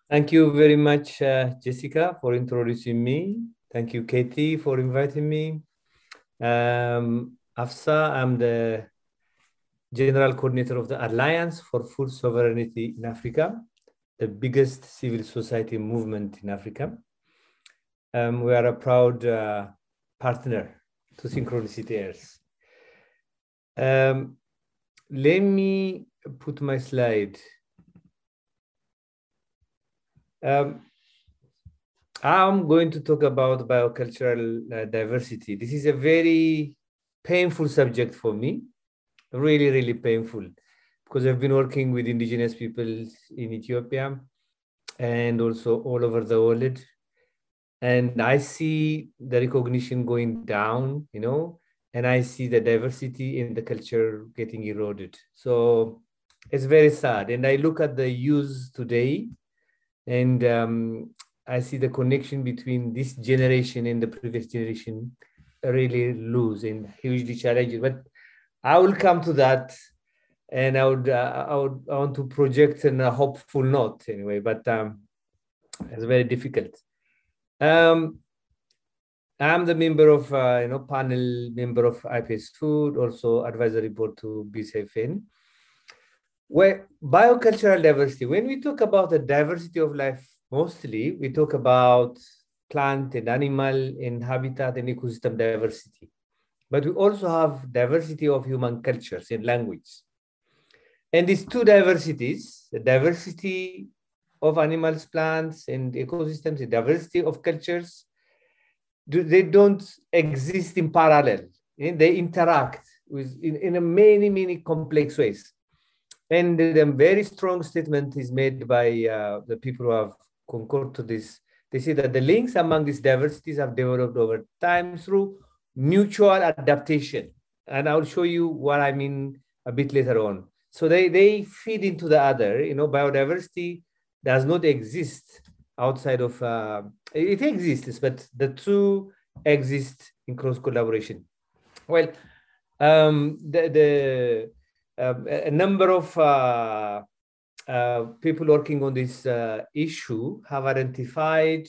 Thank you very much, Jessica, for introducing me. Thank you, Katie, for inviting me. Afsa, I'm the General Coordinator of the Alliance for Food Sovereignty in Africa, the biggest civil society movement in Africa. We are a proud partner to Synchronicity Airs. Let me put my slide. I'm going to talk about biocultural diversity. This is a very painful subject for me, really, really painful, because I've been working with indigenous peoples in Ethiopia and also all over the world. And I see the recognition going down, and I see the diversity in the culture getting eroded. So it's very sad. And I look at the youth today, and I see the connection between this generation and the previous generation really loose and hugely challenging. But I will come to that, and I want to project a hopeful note anyway. But it's very difficult. I'm the member of panel member of IPS Food, also advisory board to BCFN. Where biocultural diversity, when we talk about the diversity of life, mostly we talk about plant and animal and habitat and ecosystem diversity. But we also have diversity of human cultures and language. And these two diversities, the diversity of animals, plants, and ecosystems, the diversity of cultures, they don't exist in parallel. They interact in a many, many complex ways. And a very strong statement is made by the people who have concurred to this. They say that the links among these diversities have developed over time through mutual adaptation. And I'll show you what I mean a bit later on. So they feed into the other. Biodiversity does not exist outside of, it exists, but the two exist in close collaboration. Well, a number of people working on this issue have identified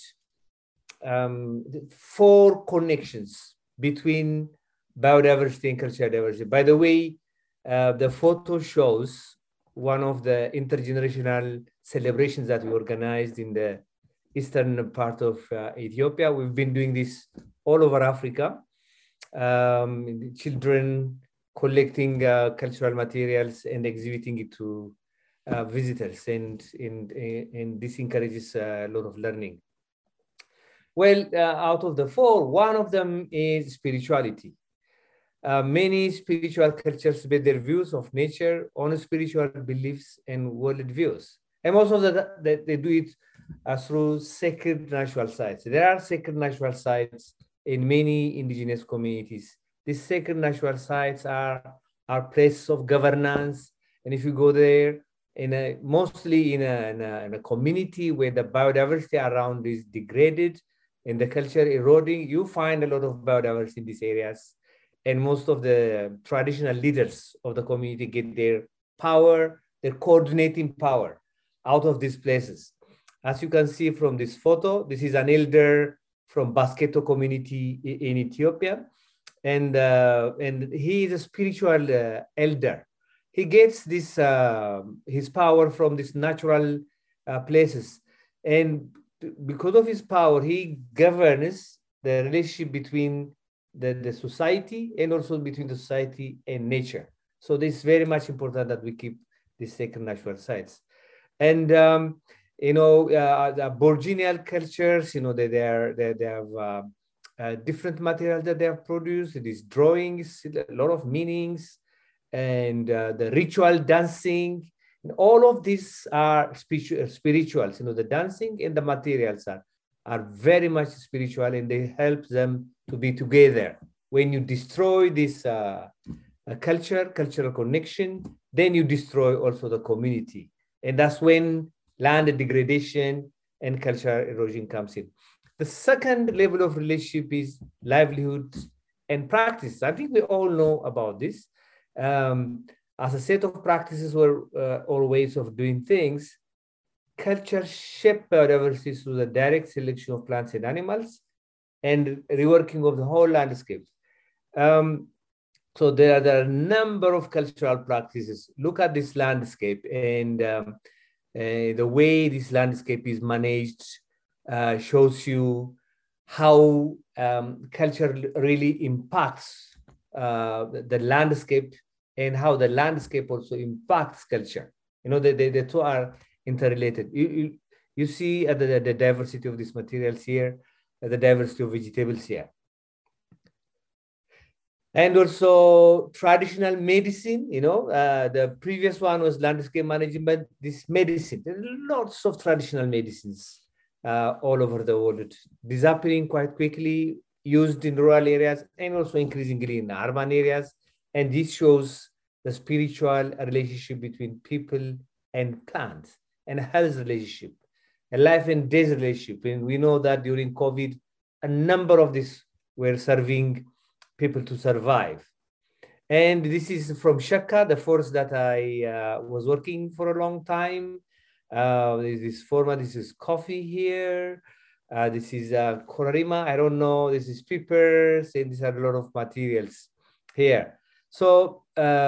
4 connections between biodiversity and cultural diversity. By the way, the photo shows one of the intergenerational celebrations that we organized in the eastern part of Ethiopia. We've been doing this all over Africa. Children collecting cultural materials and exhibiting it to visitors, and this encourages a lot of learning. Well, out of the 4, one of them is spirituality. Many spiritual cultures base their views of nature on spiritual beliefs and world views. And most of they do it through sacred natural sites. There are sacred natural sites in many indigenous communities. These sacred natural sites are places of governance. And if you go there, mostly in a community where the biodiversity around is degraded and the culture eroding, you find a lot of biodiversity in these areas. And most of the traditional leaders of the community get their power, their coordinating power out of these places. As you can see from this photo, this is an elder from Basketo community in Ethiopia. And he is a spiritual elder. He gets this his power from these natural places. And because of his power, he governs the relationship between the society and also between the society and nature. So this is very much important that we keep these sacred natural sites. And the Aboriginal cultures, they have different materials that they have produced. These drawings, a lot of meanings, and the ritual dancing. And all of these are spirituals. The dancing and the materials are very much spiritual, and they help them to be together. When you destroy this cultural connection, then you destroy also the community. And that's when land degradation and cultural erosion comes in. The second level of relationship is livelihood and practice. I think we all know about this. As a set of practices or ways of doing things, culture shape biodiversity through the direct selection of plants and animals and reworking of the whole landscape. So there are a number of cultural practices. Look at this landscape and the way this landscape is managed shows you how culture really impacts the landscape and how the landscape also impacts culture. You know, the two are interrelated. You see the diversity of these materials here, the diversity of vegetables here. And also traditional medicine, you know, the previous one was landscape management, this medicine, there are lots of traditional medicines all over the world, disappearing quite quickly, used in rural areas and also increasingly in urban areas. And this shows the spiritual relationship between people and plants and a health relationship, a life and death relationship. And we know that during COVID, a number of these were serving people to survive. And this is from Shaka, the forest that I was working for a long time. This format, this is coffee here. This is Korarima, I don't know, this is peppers, and these are a lot of materials here. So,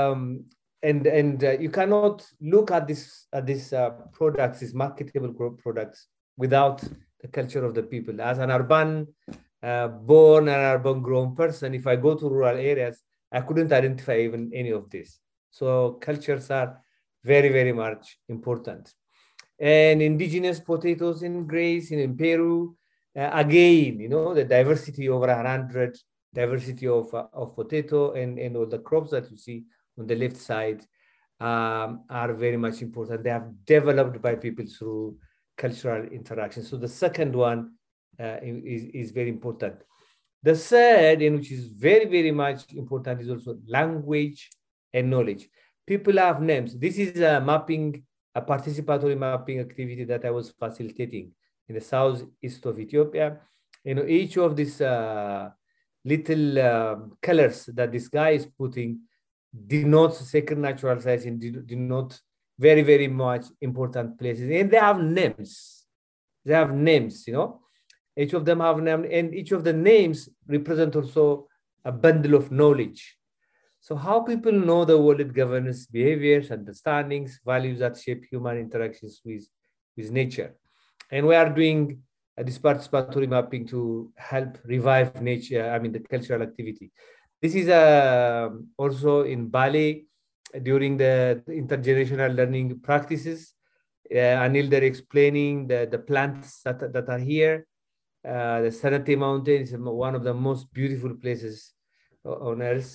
you cannot look at these products, these marketable products, without the culture of the people. As an urban born and urban grown person, if I go to rural areas, I couldn't identify even any of this. So cultures are very, very much important. And indigenous potatoes in Greece, in Peru, again, you know, the diversity over 100 diversity of potato and all the crops that you see on the left side are very much important. They have developed by people through cultural interaction. So the second one is very important. The third, and which is very, very much important, is also language and knowledge. People have names. This is a mapping, a participatory mapping activity that I was facilitating in the southeast of Ethiopia. You know, each of these little colors that this guy is putting denotes sacred natural sites and denote very, very much important places. And they have names. They have names, you know. Each of them have a name, and each of the names represent also a bundle of knowledge. So how people know the world governance behaviors, understandings, values that shape human interactions with nature. And we are doing this participatory mapping to help revive nature, I mean, the cultural activity. This is also in Bali during the intergenerational learning practices. Anil, they're explaining the plants that are here. The Sanate Mountain is one of the most beautiful places on earth.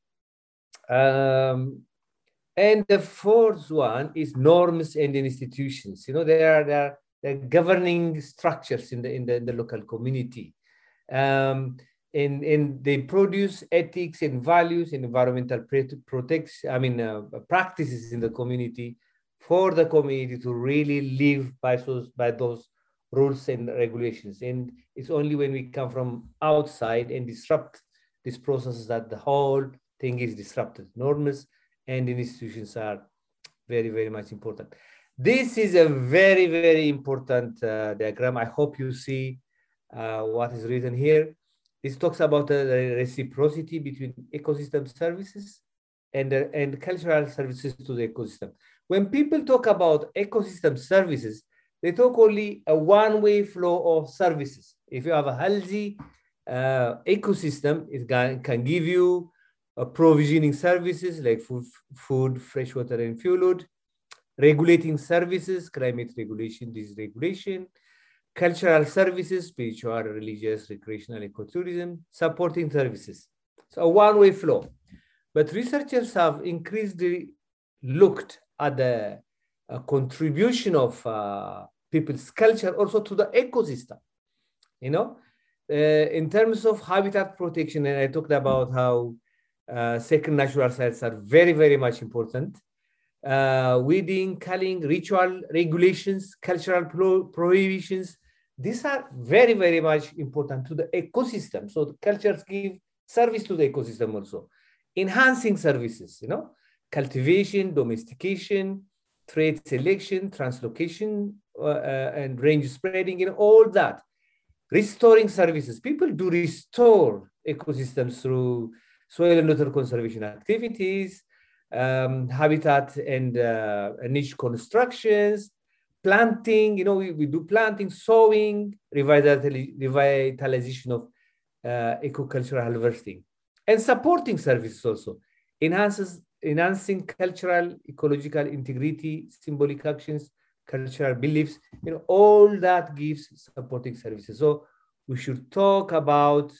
And the fourth one is norms and institutions. You know, there are governing structures in the local community. And they produce ethics and values and environmental practices in the community for the community to really live by those rules and regulations. And it's only when we come from outside and disrupt these processes that the whole thing is disrupted. Norms and institutions are very, very much important. This is a very, very important diagram. I hope you see what is written here. This talks about the reciprocity between ecosystem services and cultural services to the ecosystem. When people talk about ecosystem services, they talk only a one-way flow of services. If you have a healthy ecosystem, it can give you provisioning services like food, fresh water, and fuel, regulating services, climate regulation, disease regulation, cultural services, spiritual, religious, recreational, ecotourism, supporting services. So a one-way flow. But researchers have increasingly looked at the contribution of people's culture also to the ecosystem. You know, in terms of habitat protection, and I talked about how sacred natural sites are very, very much important. Weeding, culling, ritual regulations, cultural prohibitions, these are very, very much important to the ecosystem. So the cultures give service to the ecosystem also. Enhancing services, you know, cultivation, domestication, trade selection, translocation and range spreading and all that. Restoring services. People do restore ecosystems through soil and water conservation activities, habitat and niche constructions, planting, we do planting, sowing, revitalization of eco-cultural harvesting, and supporting services also, enhancing cultural, ecological integrity, symbolic actions, cultural beliefs, all that gives supporting services. So we should talk about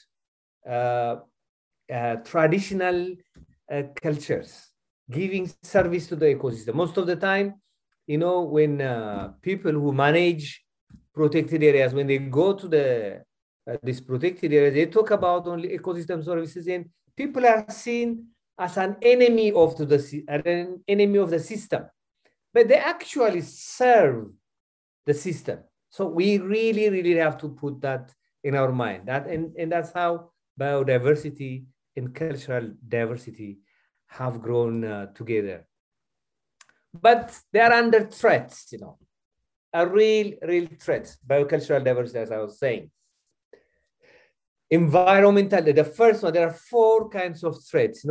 traditional cultures, giving service to the ecosystem. Most of the time, when people who manage protected areas, when they go to this protected area, they talk about only ecosystem services, and people are seen as an enemy of the system, but they actually serve the system. So we really, really have to put that in our mind. And that's how biodiversity and cultural diversity have grown together. But they are under threats, a real threat. Biocultural diversity, as I was saying. Environmental, the first one, there are 4 kinds of threats,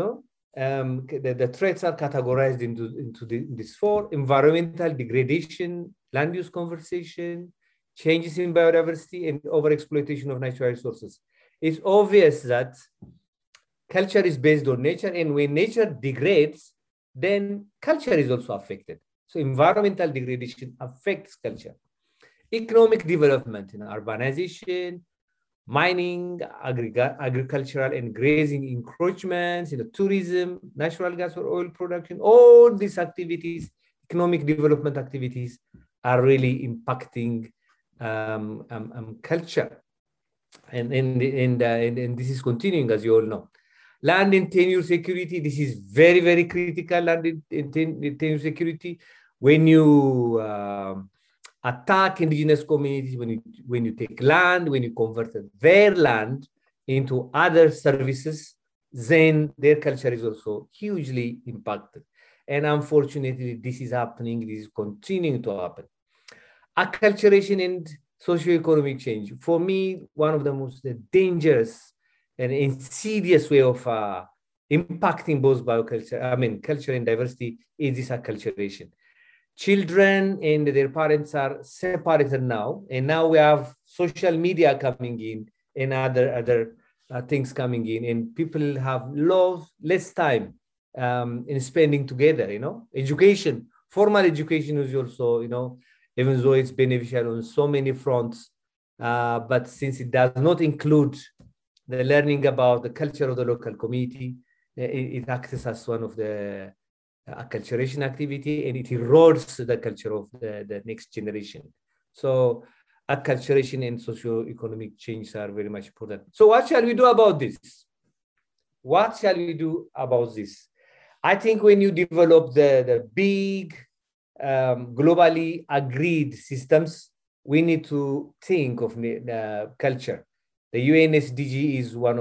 the threats are categorized into these 4: environmental degradation, land use conservation, changes in biodiversity, and overexploitation of natural resources. It's obvious that culture is based on nature, and when nature degrades, then culture is also affected. So environmental degradation affects culture. Economic development, urbanization, mining, agricultural and grazing encroachments, tourism, natural gas or oil production, all these activities, economic development activities, are really impacting culture. And this is continuing, as you all know. Land and tenure security, this is very, very critical, land and tenure security. When you attack indigenous communities, when you take land, when you convert their land into other services, then their culture is also hugely impacted. And unfortunately, this is happening, this is continuing to happen. Acculturation and socioeconomic change. For me, one of the most dangerous and insidious way of impacting both culture and diversity is this acculturation. Children and their parents are separated now, and now we have social media coming in and other things coming in, and people have less time in spending together. Education, formal education is also, even though it's beneficial on so many fronts, but since it does not include the learning about the culture of the local community, it acts as one of the acculturation activity, and it erodes the culture of the next generation. So acculturation and socio-economic change are very much important. So what shall we do about this? What shall we do about this? I think when you develop the big globally agreed systems, we need to think of the culture. The UN SDG is one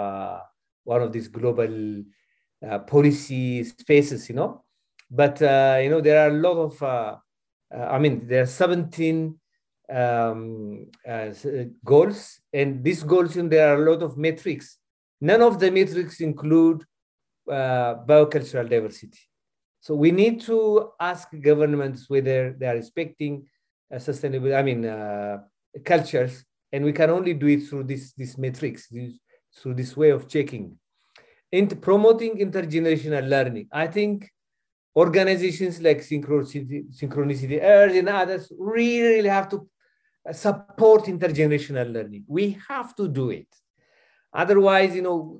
of these global policy spaces, but there are a lot of there are 17 goals, and these goals, there are a lot of metrics. None of the metrics include biocultural diversity. So we need to ask governments whether they are respecting sustainable, cultures, and we can only do it through this metrics, through this way of checking. Promoting intergenerational learning. I think organizations like Synchronicity Earth and others really have to support intergenerational learning. We have to do it. Otherwise,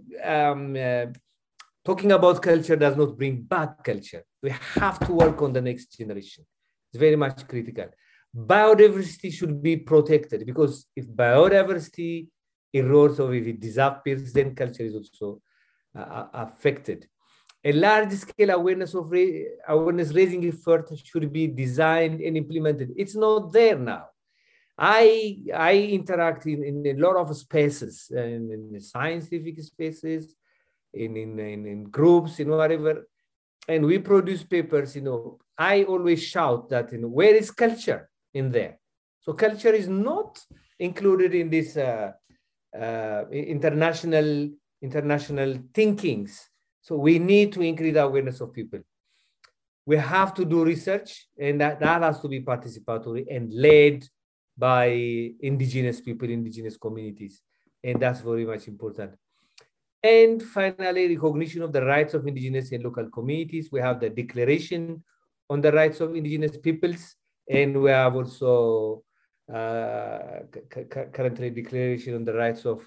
talking about culture does not bring back culture. We have to work on the next generation. It's very much critical. Biodiversity should be protected, because if biodiversity erodes or if it disappears, then culture is also affected. A large-scale awareness raising effort should be designed and implemented. It's not there now. I interact in a lot of spaces, in scientific spaces, in groups, whatever, and we produce papers. I always shout that, where is culture in there? So culture is not included in this international thinkings. So we need to increase the awareness of people. We have to do research, and that has to be participatory and led by indigenous people, indigenous communities. And that's very much important. And finally, recognition of the rights of indigenous and local communities. We have the Declaration on the Rights of Indigenous Peoples, and we have also currently Declaration on the Rights of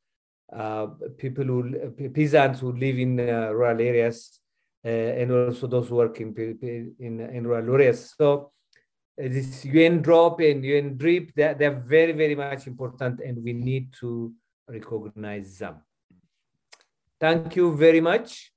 peasants who live in rural areas, and also those who work in rural areas. So this UN drop and UN DRIP, they're very, very much important, and we need to recognize them. Thank you very much.